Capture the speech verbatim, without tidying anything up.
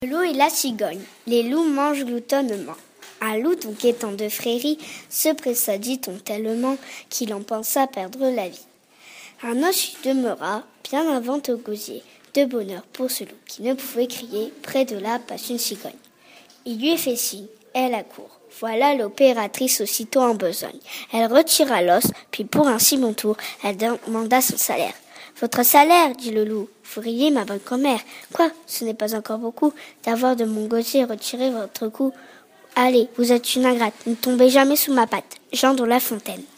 Le loup et la cigogne. Les loups mangent gloutonnement. Un loup, donc étant de Fréry, se pressa, dit-on tellement, qu'il en pensa perdre la vie. Un os y demeura, bien avant au gosier, de bonheur pour ce loup, qui ne pouvait crier. Près de là passe une cigogne. Il lui fait signe, elle accourt. Voilà l'opératrice aussitôt en besogne. Elle retira l'os, puis pour un si bon tour, elle demanda son salaire. « Votre salaire, dit le loup, vous riez ma bonne commère. Quoi, ce n'est pas encore beaucoup d'avoir de mon gosier retiré votre cou. Allez, vous êtes une ingrate, ne tombez jamais sous ma patte. » Jean de La Fontaine.